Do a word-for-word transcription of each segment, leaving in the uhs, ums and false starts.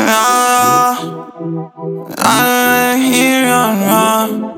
Yeah, I hear you.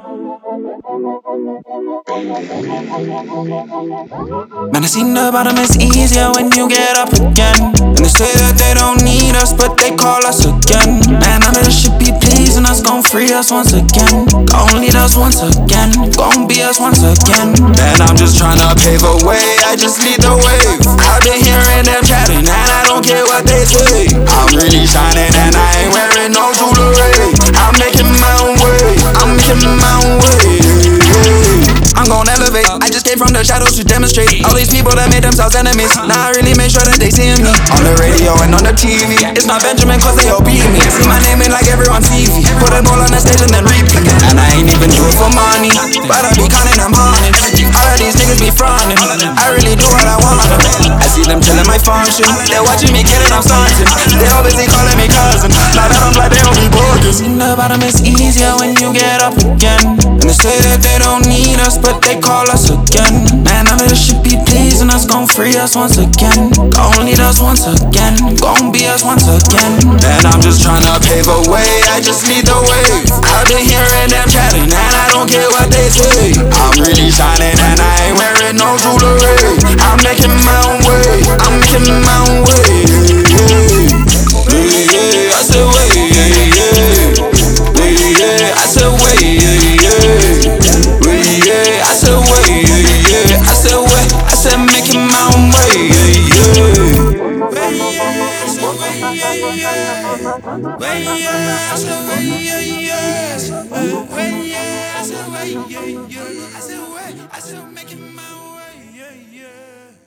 Man, I seen the bottom is easier when you get up again. And they say that they don't need us, but they call us again. Man, none of this shit be pleasing us, gon' free us once again. Gon' lead us once again, gon' be us once again. Man, I'm just tryna pave a way, I just lead the wave. I've been hearing them chatting, and I don't care what they say. I'm really shining, and I ain't wearing no jewelry. I'm making my own way, I'm making my own way. I'm gon' elevate, I just came from the shadows to demonstrate. All these people that made themselves enemies, now I really make sure that they seeing me. On the radio and on the T V, it's not Benjamin cause they all beat me. See my name in like everyone's T V. Put them all on the stage and then repeat. And I ain't even do it for money, but I be counting them hundreds. All of these niggas be frontin', I really do what I want. I see them chillin' my function, they're watching me get it, I'm stuntin'. They all busy calling me cousin, now that I'm like they don't be bogus. See the bottom is easier when you get up again. And they say that they don't need us, but they call us again. Man, none of this shit be pleasing us, gon' free us once again. Gon' lead us once again, gon' be us once again. And I'm just tryna pave a way, I just lead the way. I've been hearing them chatting, and I don't care what they say. I'm really shining, and I ain't wearing no jewelry. I'm making my own way, I'm making my own way. Yeah, yeah, I said way, yeah, yeah. Yeah, yeah, I said way, yeah, yeah. Yeah, I said way, yeah, yeah. I said way, I said making my own way, yeah, yeah. Way, yeah, I said way, yeah, yeah. Way, yeah, I said way, yeah, yeah. Way, yeah, I said way, yeah, yeah. I said way, I said making